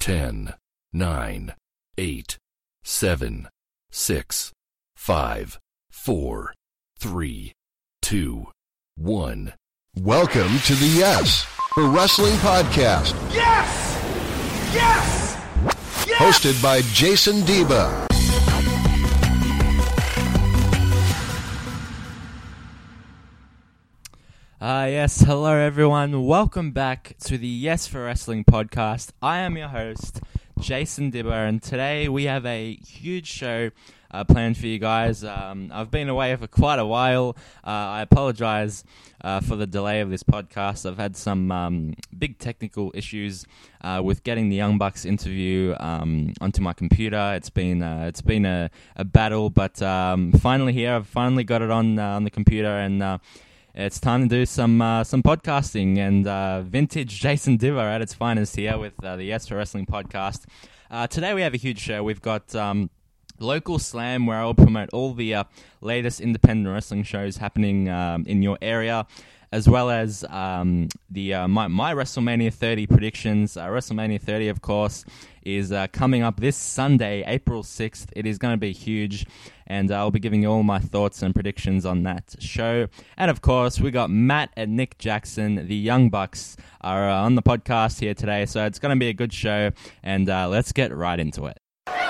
10, 9, 8, 7, 6, 5, 4, 3, 2, 1. Welcome to the Yes for Wrestling Podcast. Yes! Yes! Yes! Hosted by Jason Diva. Yes, hello everyone. Welcome back to the Yes for Wrestling podcast. I am your host, Jason Dibber, and today we have a huge show planned for you guys. I've been away for quite a while. I apologize for the delay of this podcast. I've had some big technical issues with getting the Young Bucks interview onto my computer. It's been a battle, but finally here. I've finally got it on the computer, and it's time to do some podcasting, and vintage Jason Diver at its finest here with the Yes for Wrestling podcast. Today we have a huge show. We've got Local Slam, where I'll promote all the latest independent wrestling shows happening in your area, as well as my WrestleMania 30 predictions. WrestleMania 30, of course, is coming up this Sunday, April 6th. It is going to be huge, and I'll be giving you all my thoughts and predictions on that show. And, of course, we got Matt and Nick Jackson, the Young Bucks, are on the podcast here today, so it's going to be a good show, and let's get right into it.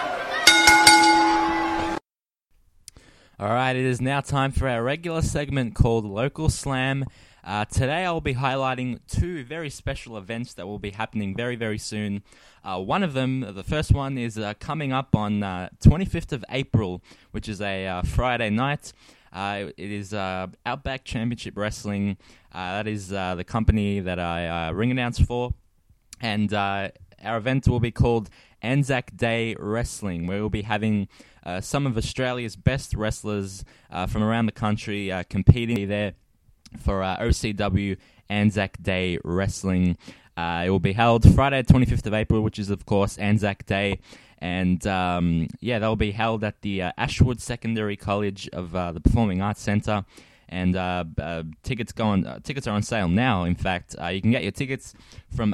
Alright, it is now time for our regular segment called Local Slam. Today I'll be highlighting two very special events that will be happening very, very soon. One of them, the first one, is coming up on 25th of April, which is a Friday night. It is Outback Championship Wrestling. That is the company that I ring announce for. And our event will be called Anzac Day Wrestling, where we'll be having some of Australia's best wrestlers from around the country competing there for OCW Anzac Day Wrestling. It will be held Friday, 25th of April, which is, of course, Anzac Day. And, they'll be held at the Ashwood Secondary College of the Performing Arts Centre. And tickets are on sale now. In fact, you can get your tickets from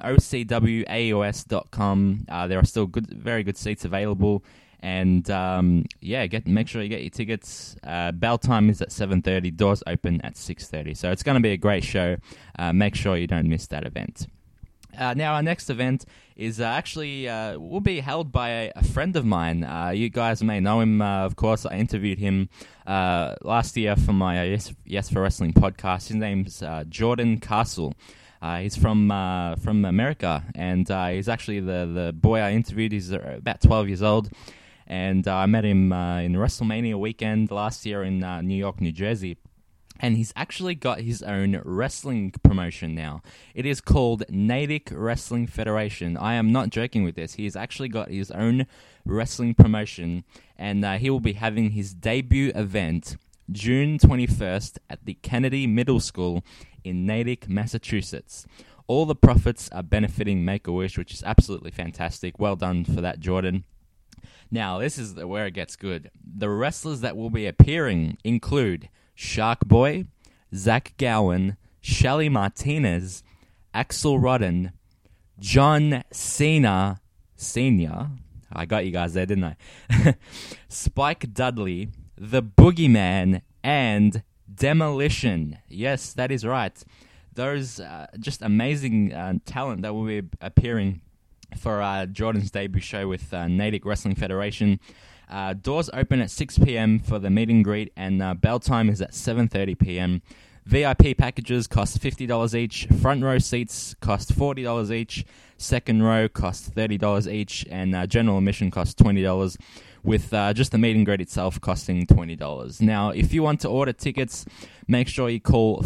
ocwaus.com. There are still very good seats available. And make sure you get your tickets. Bell time is at 7:30. Doors open at 6:30. So it's going to be a great show. Make sure you don't miss that event. Now, our next event is will be held by a friend of mine. You guys may know him, of course. I interviewed him last year for my Yes for Wrestling podcast. His name's Jordan Castle. He's from America, and he's actually the boy I interviewed. He's about 12 years old, and I met him in WrestleMania weekend last year in New York, New Jersey. And he's actually got his own wrestling promotion now. It is called Natick Wrestling Federation. I am not joking with this. He has actually got his own wrestling promotion, and he will be having his debut event June 21st at the Kennedy Middle School in Natick, Massachusetts. All the profits are benefiting Make-A-Wish, which is absolutely fantastic. Well done for that, Jordan. Now, this is where it gets good. The wrestlers that will be appearing include Shark Boy, Zach Gowen, Shelly Martinez, Axel Rodden, John Cena Sr. I got you guys there, didn't I? Spike Dudley, The Boogeyman, and Demolition. Yes, that is right. Those just amazing talent that will be appearing for Jordan's debut show with Natick Wrestling Federation. Doors open at 6 p.m. for the meet and greet, and bell time is at 7:30 p.m. VIP packages cost $50 each. Front row seats cost $40 each. Second row costs $30 each, and general admission costs $20, with just the meet and greet itself costing $20. Now, if you want to order tickets, make sure you call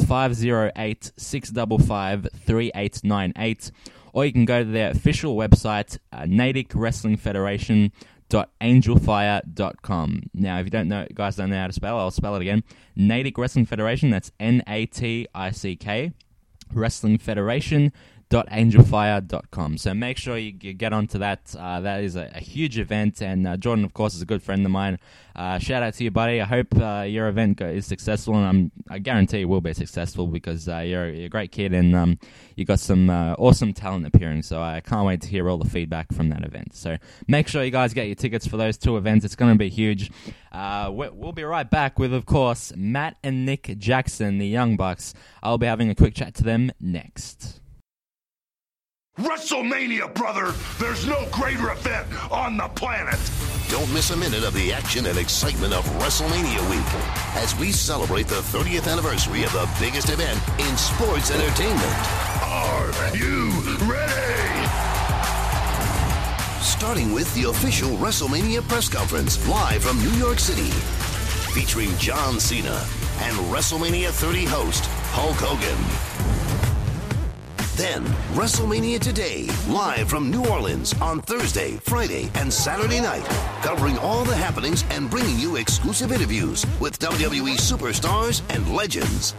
508-655-3898, or you can go to their official website, Natick Wrestling Federation. .angelfire.com. Now, if you guys don't know how to spell, I'll spell it again. Natick Wrestling Federation, that's Natick, Wrestling Federation www.angelfire.com. So make sure you get onto that. That is a huge event, and Jordan, of course, is a good friend of mine. Shout out to you, buddy. I hope your event is successful, and I guarantee it will be successful because you're a great kid, and you got some awesome talent appearing. So I can't wait to hear all the feedback from that event. So make sure you guys get your tickets for those 2 events. It's going to be huge. We'll be right back with, of course, Matt and Nick Jackson, the Young Bucks. I'll be having a quick chat to them next. WrestleMania, brother! There's no greater event on the planet! Don't miss a minute of the action and excitement of WrestleMania week as we celebrate the 30th anniversary of the biggest event in sports entertainment. Are you ready? Starting with the official WrestleMania press conference live from New York City, featuring John Cena and WrestleMania 30 host Hulk Hogan. Then, WrestleMania Today, live from New Orleans on Thursday, Friday, and Saturday night, covering all the happenings and bringing you exclusive interviews with WWE superstars and legends.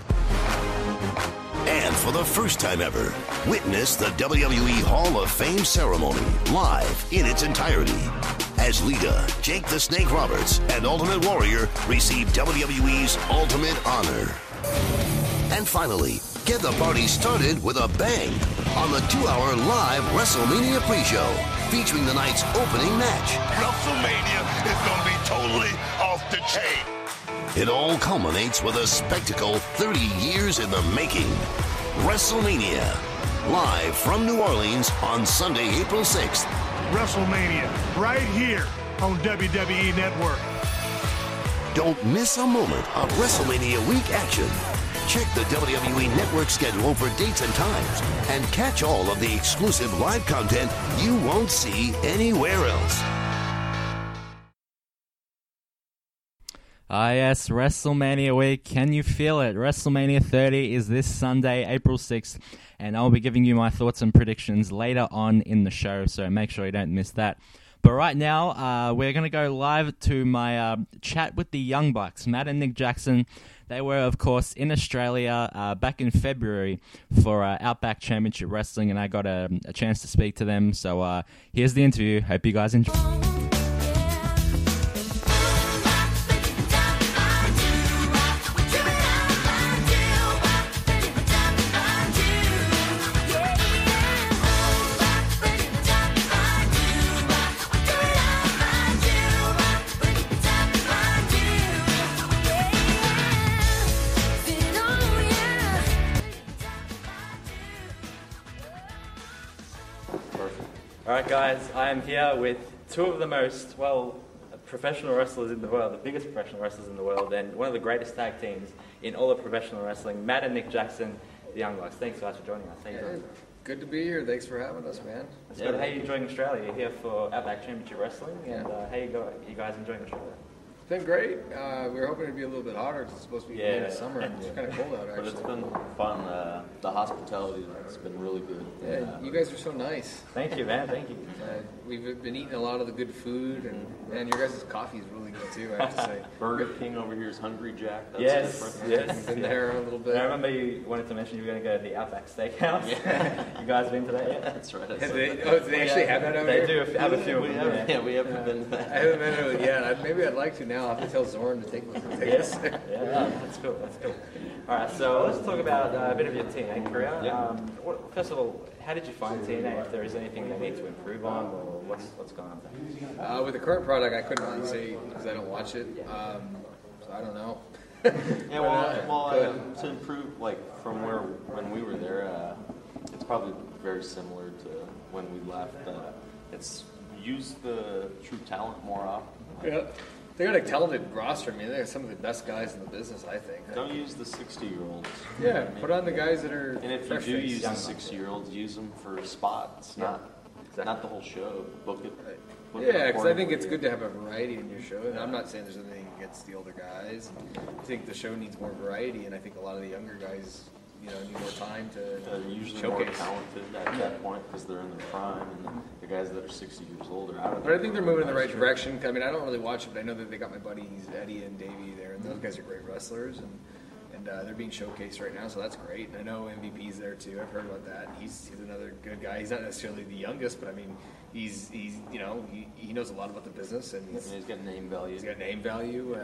And for the first time ever, witness the WWE Hall of Fame ceremony live in its entirety, as Lita, Jake the Snake Roberts, and Ultimate Warrior receive WWE's Ultimate Honor. And finally, get the party started with a bang on the 2-hour live WrestleMania pre-show featuring the night's opening match. WrestleMania is going to be totally off the chain. It all culminates with a spectacle 30 years in the making. WrestleMania, live from New Orleans on Sunday, April 6th. WrestleMania, right here on WWE Network. Don't miss a moment of WrestleMania week action. Check the WWE Network schedule for dates and times and catch all of the exclusive live content you won't see anywhere else. Yes, WrestleMania week. Can you feel it? WrestleMania 30 is this Sunday, April 6th, and I'll be giving you my thoughts and predictions later on in the show, so make sure you don't miss that. But right now, we're going to go live to my chat with the Young Bucks, Matt and Nick Jackson. They were, of course, in Australia back in February for Outback Championship Wrestling, and I got a chance to speak to them. So here's the interview. Hope you guys enjoy. Alright guys, I am here with 2 of the most, professional wrestlers in the world, the biggest professional wrestlers in the world, and one of the greatest tag teams in all of professional wrestling, Matt and Nick Jackson, the Young Bucks. Thanks guys for joining us. How you doing? Good to be here. Thanks for having us, man. That's good. How are you enjoying Australia? You're here for Outback Championship Wrestling, and how you guys enjoying Australia? It's been great. We were hoping it'd be a little bit hotter because it's supposed to be in the summer. It's kind of cold out, actually. But it's been fun. The hospitality has been really good. Yeah, you guys are so nice. Thank you, man. Thank you. We've been eating a lot of the good food, and man, your guys' coffee is really good too, I have to say. Burger King over here is Hungry Jack. That's yes. I've been there a little bit. I remember you wanted to mention you were going to go to the Outback Steakhouse. Yeah. You guys been to that yet? That's right. Do they actually have that over here? They do have a few. We haven't been to that. I haven't been to it yet. Maybe I'd like to now. I'll have to tell Zorn to take us. Yeah, that's cool. All right, so let's talk about a bit of your TNA career. Yeah. First of all, how did you find TNA? If there is anything they need to improve on, or what's going on there? With the current product, I couldn't really say because I don't watch it. So I don't know. To improve, like from when we were there, it's probably very similar to when we left. It's use the true talent more often. Yeah. They got a talented roster. I mean, they're some of the best guys in the business, I think. Don't use the 60-year-olds. Yeah, put on the guys that are. And if you do use the 60-year-olds, use them for spots, not the whole show. Book it. Yeah, because I think it's good to have a variety in your show. And I'm not saying there's anything against the older guys. I think the show needs more variety, and I think a lot of the younger guys, need more time to usually showcase. More talented at that point because they're in their prime, and the guys that are 60 years old are out of. But I think they're moving in the right direction. I mean, I don't really watch it, but I know that they got my buddies Eddie and Davey there, and those guys are great wrestlers, and and they're being showcased right now, so that's great. And I know MVP's there too. I've heard about that. He's another good guy. He's not necessarily the youngest, but I mean, he's he knows a lot about the business, and he's got name value. He's got name value.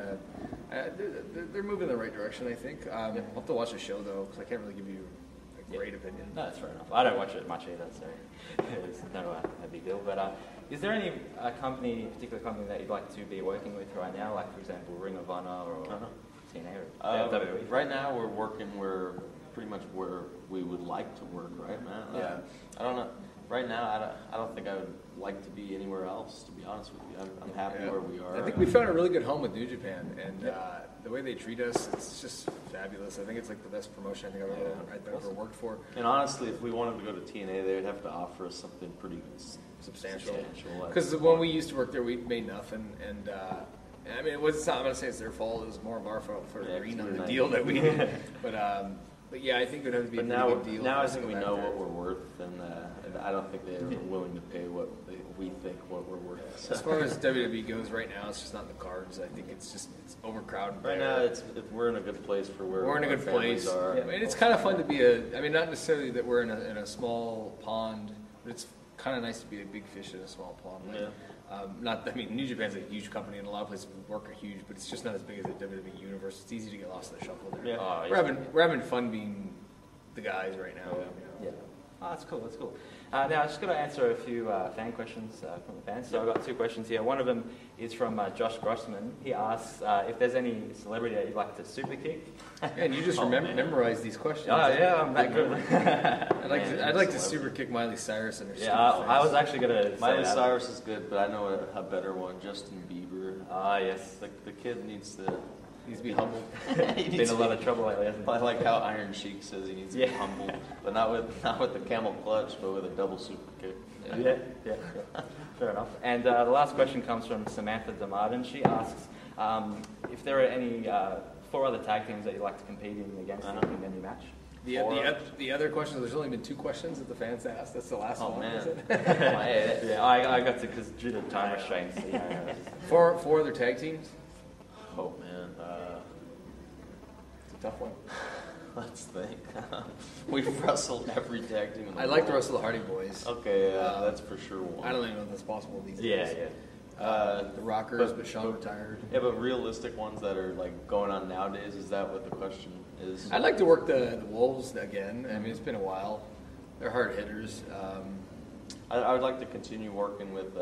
They're moving in the right direction, I think. I'll have to watch the show though, because I can't really give you a great opinion. No, that's fair enough. I don't watch it much either, so it's not a big deal. But is there any particular company that you'd like to be working with right now, like for example Ring of Honor or TNA or WWE? Right now we're working pretty much where we would like to work, right, man? Yeah. I don't know. Right now, I don't think I would like to be anywhere else, to be honest with you. I'm happy where we are. I think we found a really good home with New Japan, and the way they treat us, it's just fabulous. I think it's like the best promotion I think I've ever worked for. And honestly, if we wanted to go to TNA, they would have to offer us something pretty substantial. Because when we used to work there, we made nothing, and I mean, I'm not going to say it's their fault. It was more of our fault for agreeing on the deal that we did. But yeah, I think it would have to be a good deal. Now I think we know what we're worth, and I don't think they're willing to pay what we think what we're worth. As far as WWE goes right now, it's just not in the cards. I think it's overcrowded. Right now, we're in a good place for where we're in a good place. Are. I mean, it's kind of fun to be not necessarily that we're in a small pond, but it's kind of nice to be a big fish in a small pond. Like, New Japan's a huge company, and a lot of places we work are huge, but it's just not as big as the WWE universe. It's easy to get lost in the shuffle there. Yeah. We're having fun being the guys right now. Yeah. Oh, that's cool. That's cool. Now, I just got to answer a few fan questions from the fans. So I've got two questions here. One of them is from Josh Grossman. He asks if there's any celebrity that you'd like to super kick. And you just memorize these questions. Oh, yeah, I'm that good. I'd like to super kick Miley Cyrus in her stupid I was actually going to say Miley Cyrus is good, but I know a better one, Justin Bieber. Ah, yes. The kid needs to be humbled. He's been in a lot of trouble lately, hasn't he? I like how Iron Sheik says he needs to be humbled, but not with the camel clutch, but with a double super kick. Yeah. Fair enough. And the last question comes from Samantha DeMartin. She asks if there are any 4 other tag teams that you'd like to compete in against in any match. The other questions, there's only been 2 questions that the fans asked. That's the last one. Oh, man. Is it? Yeah, I got to, because due to time restraints. 4 other tag teams? Oh, man. It's a tough one. Let's think. We've wrestled every tag team in the world. I'd like to wrestle the Hardy Boys. Okay, that's for sure one. I don't even know if that's possible these days. Yeah. The Rockers, but Sean retired. Yeah, but realistic ones that are like going on nowadays, is that what the question is? I'd like to work the Wolves again. I mean, it's been a while. They're hard hitters. I would like to continue working with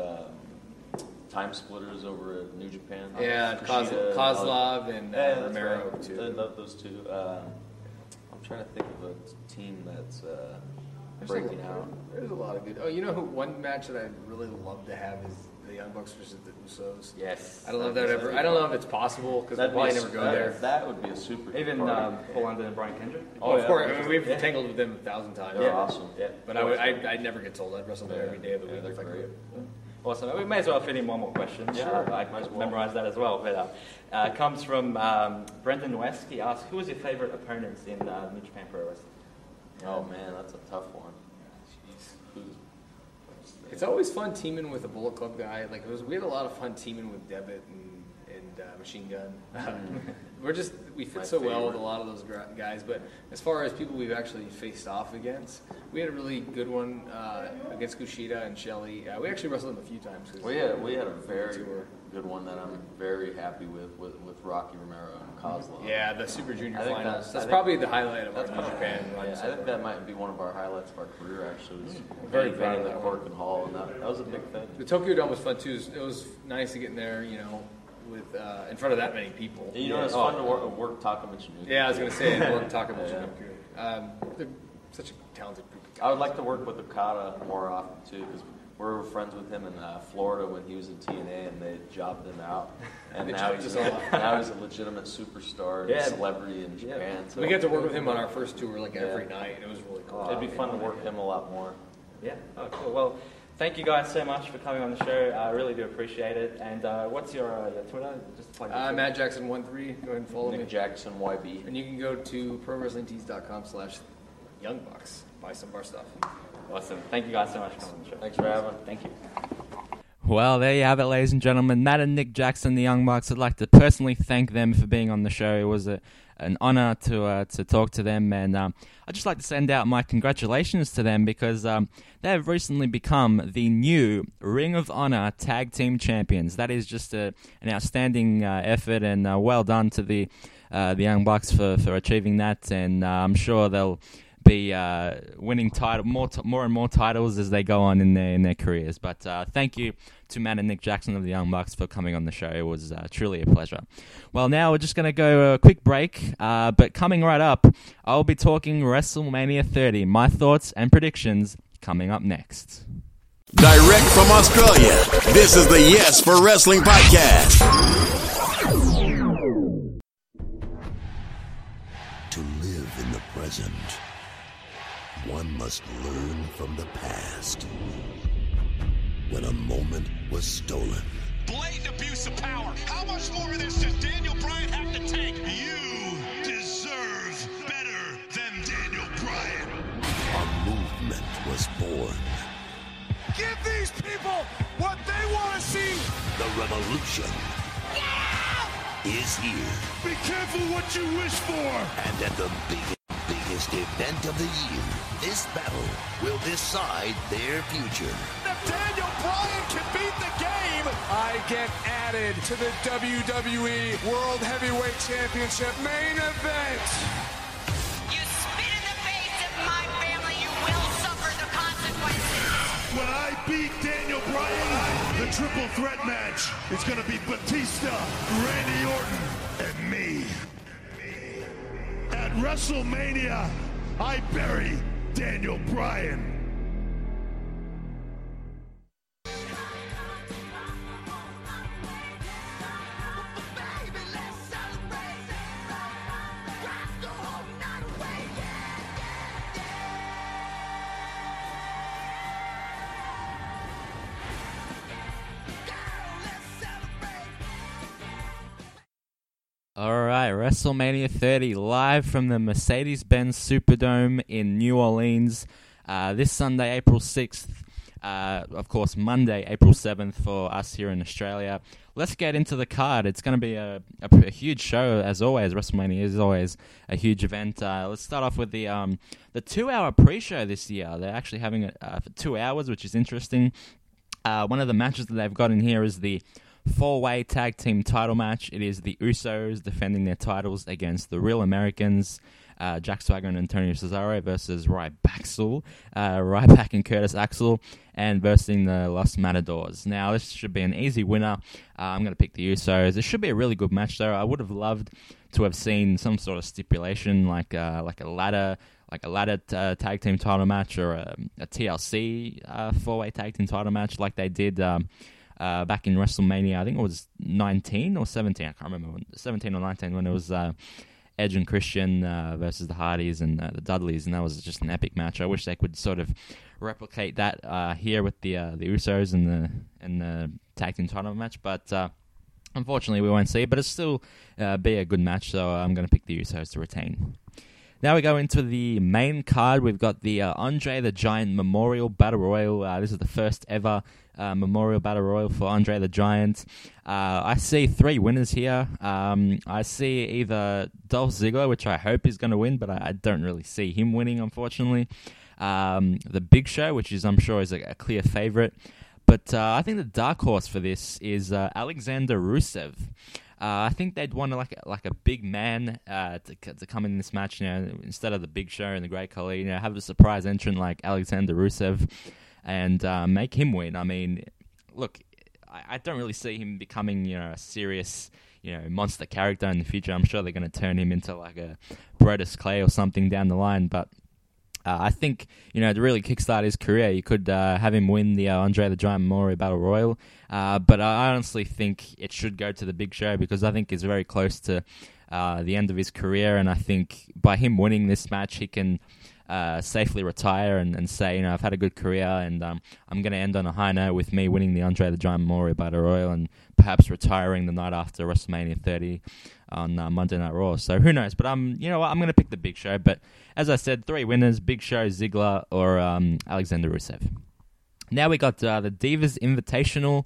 Time Splitters over at New Japan. Yeah, Kozlov and Romero right. too. I love those two. I'm trying to think of a team that's breaking out. There's a lot of good. Oh, you know who? One match that I'd really love to have is the Young Bucks versus the Usos. Yes. I don't know if that ever. I don't know if it's possible because we'll probably never go there. That would be a super. Even Paul London and Brian Kendrick. Oh, of course. I mean, we've tangled with them 1,000 times. They're awesome. Yeah. But I'd never get told. I'd wrestle them every day of the week if I could. Awesome. We may as well fit in one more question. Sure. I might memorize that as well. But comes from Brendan West. He asks, who was your favorite opponent in New Japan Pro Wrestling? Oh man, that's a tough one. Jeez. It's always fun teaming with a Bullet Club guy. Like we had a lot of fun teaming with Devitt and Machine Gun. We fit so well with a lot of those guys. But as far as people we've actually faced off against, we had a really good one against Kushida and Shelley. We actually wrestled them a few times. We had a very good one that I'm very happy with Rocky Romero and Kozlov. Yeah, the Super Junior finals. That's probably the highlight of our New Japan run. Yeah, I think that might be one of our highlights of our career. Actually, was very proud of the Cork and Hall, and that was a big thing. The Tokyo Dome was fun too. It was nice to get in there, with in front of that many people. It's fun to work Taka Michinoku. Yeah, I was going to say work Taka Michinoku. They're such a talented group of guys. I would like to work with Okada more often too, because we were friends with him in Florida when he was in TNA, and they jobbed him out. And now he's a legitimate superstar and celebrity in Japan. So we got to work with him on our first tour every night. It was really cool. It'd be fun to work him a lot more. Yeah. Oh, cool. Well, thank you guys so much for coming on the show. I really do appreciate it. And what's your Twitter? Just plug Matt Jackson 13. Go ahead and follow me. Nick Jackson YB. And you can go to prowrestlingtees.com/youngbucks. Buy some of our stuff. Awesome. Thank you guys so much for coming on the show. Thanks for having. Thank you. Well, there you have it, ladies and gentlemen. Matt and Nick Jackson, the Young Bucks. I'd like to personally thank them for being on the show. It was an honor to talk to them, and I'd just like to send out my congratulations to them because they have recently become the new Ring of Honor Tag Team Champions. That is just an outstanding effort, and well done to the Young Bucks for achieving that, and I'm sure they'll be winning more and more titles as they go on in their careers. But thank you to Matt and Nick Jackson of the Young Bucks for coming on the show. It was truly a pleasure. Well, now we're just going to go a quick break, but coming right up, I'll be talking WrestleMania 30, my thoughts and predictions coming up next. Direct from Australia, this is the Yes for Wrestling podcast. To live in the present, one must learn from the past. When a moment was stolen. Blatant abuse of power. How much more of this does Daniel Bryan have to take? You deserve better than Daniel Bryan. A movement was born. Give these people what they want to see. The revolution is here. Be careful what you wish for. And at the biggest event of the year, this battle will decide their future. If Daniel Bryan can beat the game, I get added to the WWE World Heavyweight Championship main event. You spit in the face of my family, you will suffer the consequences. When I beat Daniel Bryan, the triple threat match is going to be Batista, Randy Orton, and me. At WrestleMania, I bury Daniel Bryan. All right, WrestleMania 30 live from the Mercedes-Benz Superdome in New Orleans this Sunday, April 6th. Of course, Monday, April 7th for us here in Australia. Let's get into the card. It's going to be a huge show, as always. WrestleMania is always a huge event. Let's start off with the 2-hour pre-show this year. They're actually having it for 2 hours, which is interesting. One of the matches that they've got in here is the 4-way tag team title match. It is the Usos defending their titles against the Real Americans, Jack Swagger and Antonio Cesaro versus Ryback and Curtis Axel, and versus the Los Matadors. Now, this should be an easy winner. I'm going to pick the Usos. It should be a really good match, though. I would have loved to have seen some sort of stipulation like a ladder tag team title match, or a TLC 4-way tag team title match like they did back in WrestleMania. I think it was 19 or 17. I can't remember. 17 or 19 when it was Edge and Christian versus the Hardys and the Dudleys, and that was just an epic match. I wish they could sort of replicate that here with the Usos and the tag team title match, but unfortunately we won't see it. But it'll still be a good match, so I'm going to pick the Usos to retain. Now we go into the main card. We've got the Andre the Giant Memorial Battle Royal. This is the first ever Memorial Battle Royal for Andre the Giant. I see 3 winners here. I see either Dolph Ziggler, which I hope is going to win, but I don't really see him winning, unfortunately. The Big Show, which I'm sure is a clear favorite. But I think the dark horse for this is Alexander Rusev. I think they'd want like a big man to come in this match, instead of the Big Show and the Great Khali, have a surprise entrant like Alexander Rusev and make him win. I mean, look, I don't really see him becoming a serious monster character in the future. I'm sure they're going to turn him into like a Brodus Clay or something down the line, but I think, to really kickstart his career, you could have him win the Andre the Giant Memorial Battle Royal. But I honestly think it should go to the Big Show because I think he's very close to the end of his career. And I think by him winning this match, he can safely retire and say, I've had a good career and I'm going to end on a high note with me winning the Andre the Giant Memorial Battle Royal and perhaps retiring the night after WrestleMania 30 on Monday Night Raw. So who knows? But I'm going to pick the Big Show. But as I said, 3 winners: Big Show, Ziggler, or Alexander Rusev. Now we got the Divas Invitational,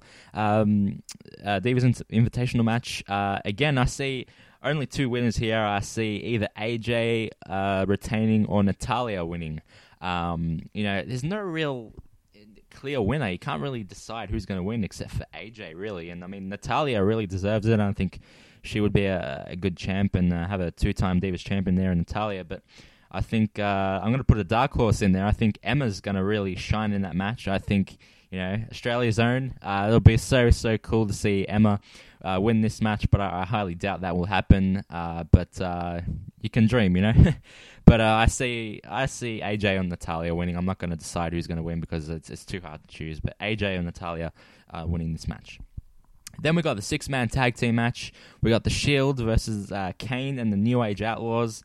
Invitational match. Again, I see only two winners here. I see either AJ retaining or Natalya winning. There's no real clear winner. You can't really decide who's going to win except for AJ, really. And I mean, Natalya really deserves it. I don't think she would be a good champ and have a two-time Divas champion there in Natalya, but I think I'm going to put a dark horse in there. I think Emma's going to really shine in that match. I think, Australia's own. It'll be so cool to see Emma win this match, but I highly doubt that will happen. But you can dream, But I see AJ and Natalya winning. I'm not going to decide who's going to win because it's too hard to choose. But AJ and Natalya winning this match. Then we got the 6-man tag team match. We got the Shield versus Kane and the New Age Outlaws.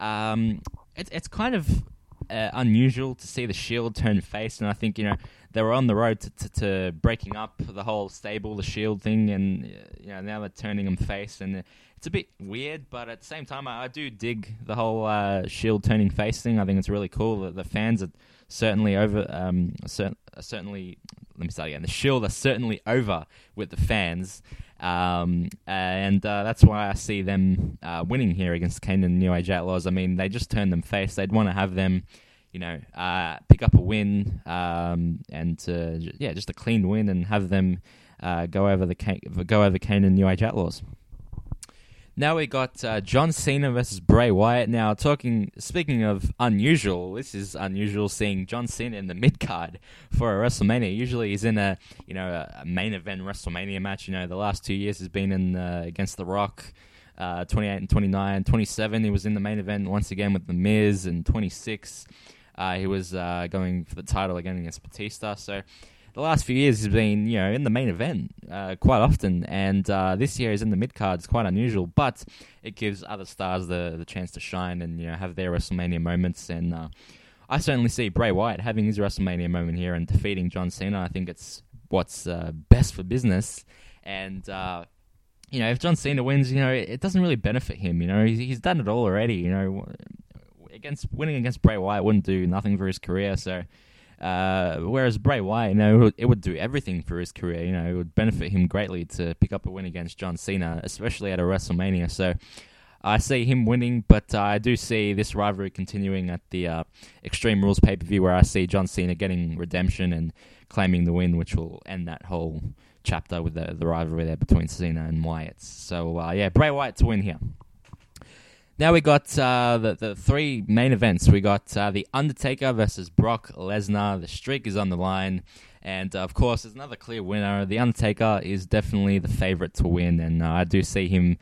It's kind of unusual to see the Shield turn face, and I think they were on the road to breaking up the whole stable, the Shield thing, and now they're turning them face, and it's a bit weird. But at the same time, I do dig the whole Shield turning face thing. I think it's really cool. The fans are certainly over. Certainly, let me start again. The Shield are certainly over with the fans. And that's why I see them winning here against Kane and New Age Outlaws. I mean, they just turned them face. They'd want to have them, pick up a win, and just a clean win, and have them go over Kane and New Age Outlaws. Now we got John Cena versus Bray Wyatt. Now, speaking of unusual, this is unusual seeing John Cena in the mid-card for a WrestleMania. Usually he's in a main event WrestleMania match. The last 2 years has been in against The Rock, 28 and 29. 27, he was in the main event once again with The Miz, and 26, he was going for the title again against Batista. So the last few years he's been, in the main event quite often, and this year he's in the mid-card. It's quite unusual, but it gives other stars the chance to shine and, have their WrestleMania moments, and I certainly see Bray Wyatt having his WrestleMania moment here and defeating John Cena. I think it's what's best for business, and, if John Cena wins, it doesn't really benefit him, he's done it all already, winning against Bray Wyatt wouldn't do nothing for his career, so... whereas Bray Wyatt, it would do everything for his career. It would benefit him greatly to pick up a win against John Cena, especially at a WrestleMania. So I see him winning, but I do see this rivalry continuing at the Extreme Rules pay-per-view, where I see John Cena getting redemption and claiming the win, which will end that whole chapter with the rivalry there between Cena and Wyatt. So Bray Wyatt to win here. Now we got the three main events. We got The Undertaker versus Brock Lesnar. The streak is on the line. And, of course, there's another clear winner. The Undertaker is definitely the favorite to win. And I do see him,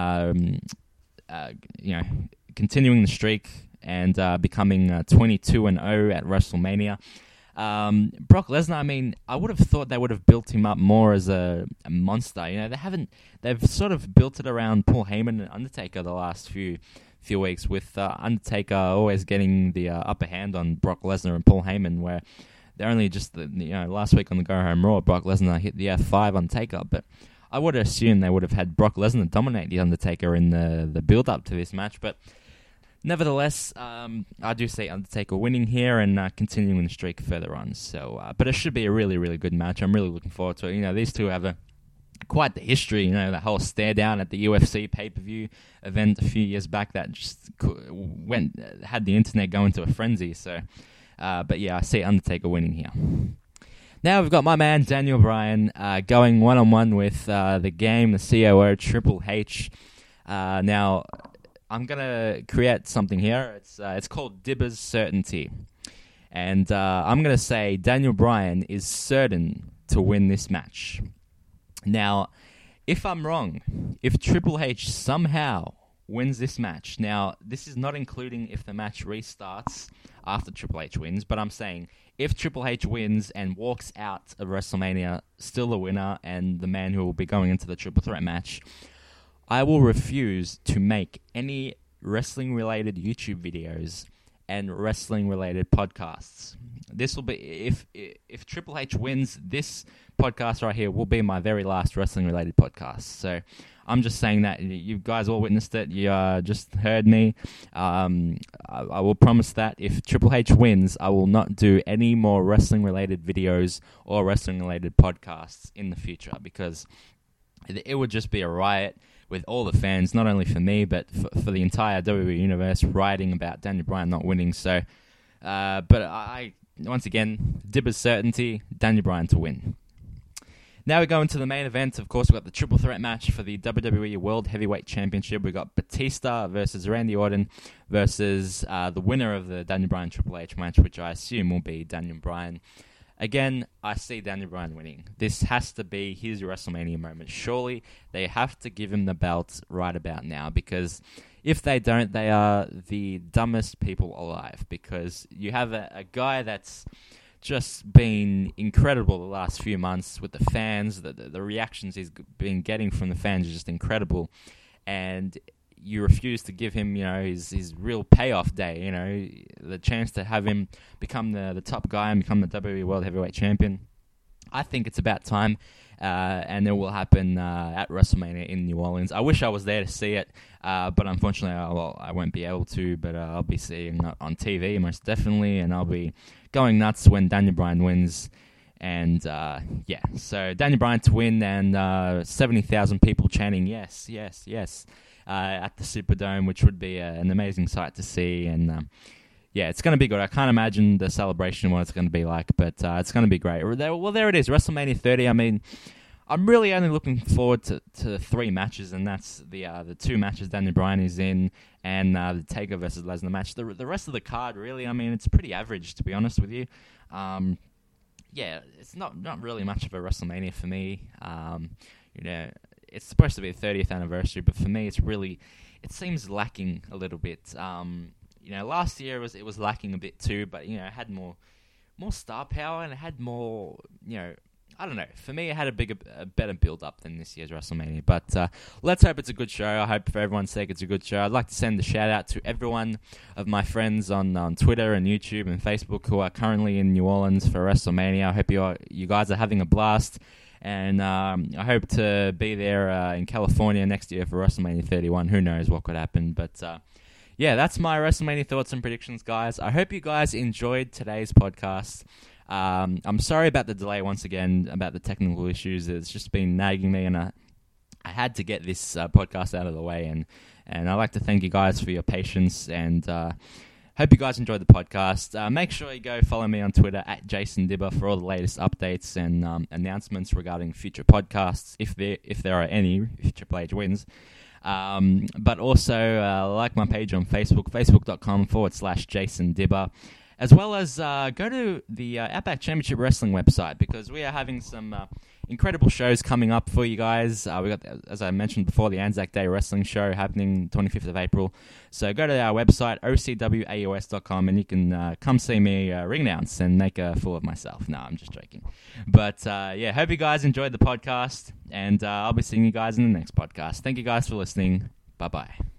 continuing the streak and becoming 22-0 at WrestleMania. Brock Lesnar, I mean, I would have thought they would have built him up more as a monster. They've sort of built it around Paul Heyman and Undertaker the last few weeks, with Undertaker always getting the upper hand on Brock Lesnar and Paul Heyman, where they're only just, last week on the Go Home Raw, Brock Lesnar hit the F5 on Taker, but I would assume they would have had Brock Lesnar dominate the Undertaker in the build-up to this match, but nevertheless, I do see Undertaker winning here and continuing the streak further on. So, but it should be a really, really good match. I'm really looking forward to it. These two have quite the history. That whole stare down at the UFC pay-per-view event a few years back that just had the internet go into a frenzy. So, but yeah, I see Undertaker winning here. Now we've got my man Daniel Bryan going one-on-one with the Game, the COO Triple H. Now, I'm going to create something here. It's called Dibber's Certainty. And I'm going to say Daniel Bryan is certain to win this match. Now, if I'm wrong, if Triple H somehow wins this match, now, this is not including if the match restarts after Triple H wins, but I'm saying if Triple H wins and walks out of WrestleMania still the winner and the man who will be going into the triple threat match, I will refuse to make any wrestling-related YouTube videos and wrestling-related podcasts. This will be if Triple H wins this podcast right here will be my very last wrestling-related podcast. So I'm just saying that you guys all witnessed it. You just heard me. I will promise that if Triple H wins, I will not do any more wrestling-related videos or wrestling-related podcasts in the future, because it would just be a riot with all the fans, not only for me, but for the entire WWE Universe, rioting about Daniel Bryan not winning. So, but I once again, Dibber's certainty, Daniel Bryan to win. Now we go into the main event. Of course, we've got the triple threat match for the WWE World Heavyweight Championship. We've got Batista versus Randy Orton versus the winner of the Daniel Bryan Triple H match, which I assume will be Daniel Bryan. Again, I see Daniel Bryan winning. This has to be his WrestleMania moment. Surely they have to give him the belt right about now, because if they don't, they are the dumbest people alive, because you have a guy that's just been incredible the last few months with the fans. The reactions he's been getting from the fans is just incredible, and you refuse to give him, his real payoff day, the chance to have him become the top guy and become the WWE World Heavyweight Champion. I think it's about time, and it will happen at WrestleMania in New Orleans. I wish I was there to see it, but unfortunately I won't be able to, but I'll be seeing it on TV most definitely, and I'll be going nuts when Daniel Bryan wins. And, so Daniel Bryan to win, and 70,000 people chanting, yes, yes, yes, at the Superdome, which would be an amazing sight to see. And, it's going to be good. I can't imagine the celebration, what it's going to be like, but it's going to be great. Well, there it is, WrestleMania 30. I mean, I'm really only looking forward to 3 matches, and that's the 2 matches Daniel Bryan is in, and the Taker versus Lesnar match. The rest of the card, really, I mean, it's pretty average, to be honest with you. It's not really much of a WrestleMania for me. It's supposed to be the 30th anniversary, but for me, it seems lacking a little bit. Last year it was lacking a bit too, but it had more star power, and it had more, I don't know. For me, it had a better build-up than this year's WrestleMania. But let's hope it's a good show. I hope for everyone's sake it's a good show. I'd like to send a shout-out to everyone of my friends on Twitter and YouTube and Facebook who are currently in New Orleans for WrestleMania. I hope you guys are having a blast. And I hope to be there in California next year for WrestleMania 31. Who knows what could happen. But that's my WrestleMania thoughts and predictions, guys. I hope you guys enjoyed today's podcast. I'm sorry about the delay once again, about the technical issues. It's just been nagging me, and I had to get this podcast out of the way. And I'd like to thank you guys for your patience, and hope you guys enjoyed the podcast. Make sure you go follow me on Twitter at Jason Dibber for all the latest updates and announcements regarding future podcasts, if there are any, if Triple H wins. But also like my page on Facebook, facebook.com/Jason Dibber. As well as go to the Outback Championship Wrestling website, because we are having some incredible shows coming up for you guys. We got, as I mentioned before, the Anzac Day Wrestling Show happening 25th of April. So go to our website, ocwaus.com, and you can come see me ring announce and make a fool of myself. No, I'm just joking. But hope you guys enjoyed the podcast, and I'll be seeing you guys in the next podcast. Thank you guys for listening. Bye-bye.